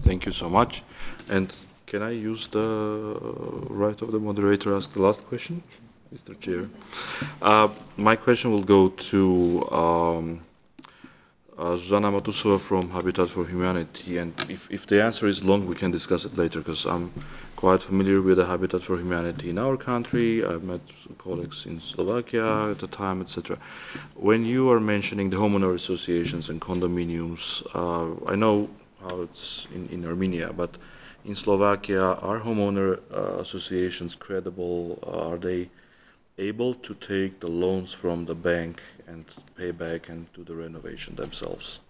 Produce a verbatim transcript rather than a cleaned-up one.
Thank you so much. And can I use the right of the moderator to ask the last question, mister Chair? Uh, my question will go to um, uh, Zuzana Matusova from Habitat for Humanity. And if, if the answer is long, we can discuss it later because I'm quite familiar with the Habitat for Humanity in our country. I've met colleagues in Slovakia at the time, et cetera. When you are mentioning the homeowner associations and condominiums, uh, I know how it's in, in Armenia, but in Slovakia, are homeowner uh, associations credible? Uh, are they able to take the loans from the bank and pay back and do the renovation themselves?